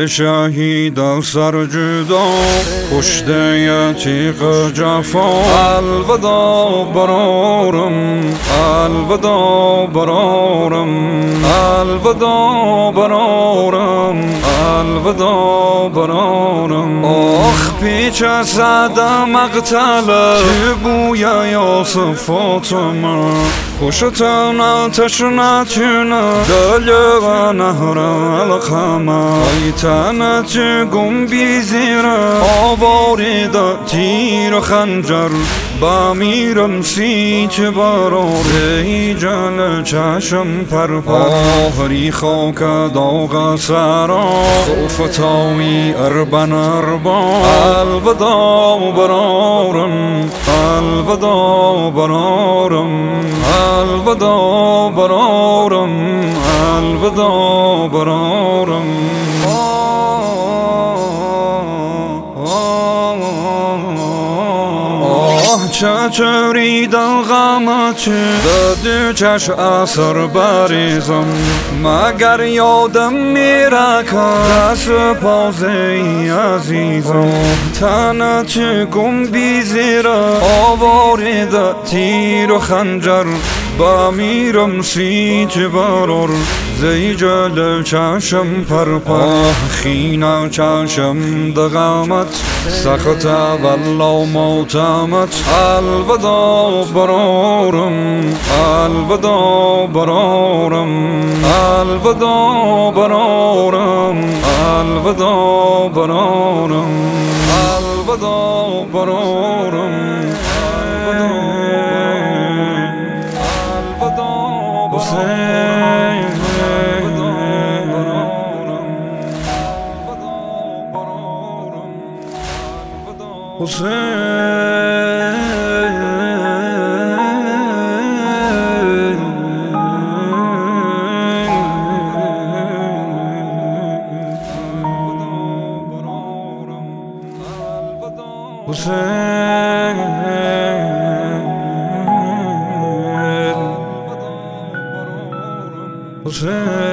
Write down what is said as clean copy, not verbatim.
دل شهید سر جدا کشته تیغ جفا الوداع برارم الوداع برارم الوداع برارم الوداع برارم آخ پیچ صد مقتله که بوی یاسف فاطمه خوشتن آتش نتونه دل و نهر القمه ایتنت گم بی زیره آوارده تیر و خنجر بمیرم سیچ برار ای جل چشم پرپر آخری خاک داغ سرا خوف تاوی اربن اربا الوداع برارم الوداع برارم الوداع برارم الوداع برارم چریدن غمت دادی چش اثر بریزم مگر یادم میره که دست پازی عزیزم تنت گم بی زیره آوارده تیر و خنجر بمیرم سیچ برار زی جل چشم پرپر خینا چشم دغمت سخت والله موتمت الوداع برارم الوداع برارم الوداع برارم الوداع برارم الوداع برارم Hussein